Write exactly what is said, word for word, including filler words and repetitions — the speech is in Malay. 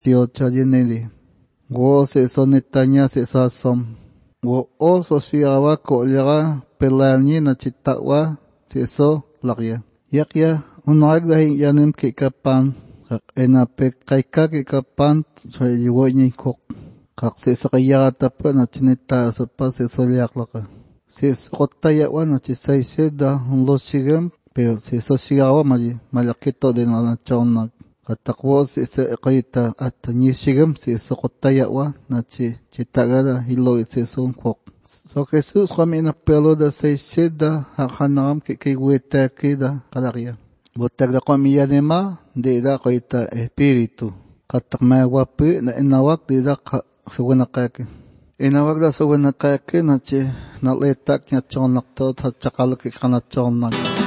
dieciocho yeneli. Wo se sonetaña se sasom. Wo oso siawa ko llega pelani na chitakwa se so lagya. Yakya unag dahi yanim ke kapan. Ena pe kaika ke kapan so yuwo nyi kok. Kak se sakaya tapa na chinita so pa se soliak laka. Se sokotaya wa na chisay seda unlo sigam. Pero se so sigawa mali malakito din na chonag. Katakwo se se kayita at nisigam se sokotaya wa na chi chitagada hilo se son kok. So Jesus kami na pelo da se seda hakanam ke ke weta kida kalakya. Botag da kami yanema de da kayita espiritu. Katakmaya wapi na inawak de da suwanakake. Inawak da suwanakake na chi naletak niya chonak to at chakalaki ka na chonak.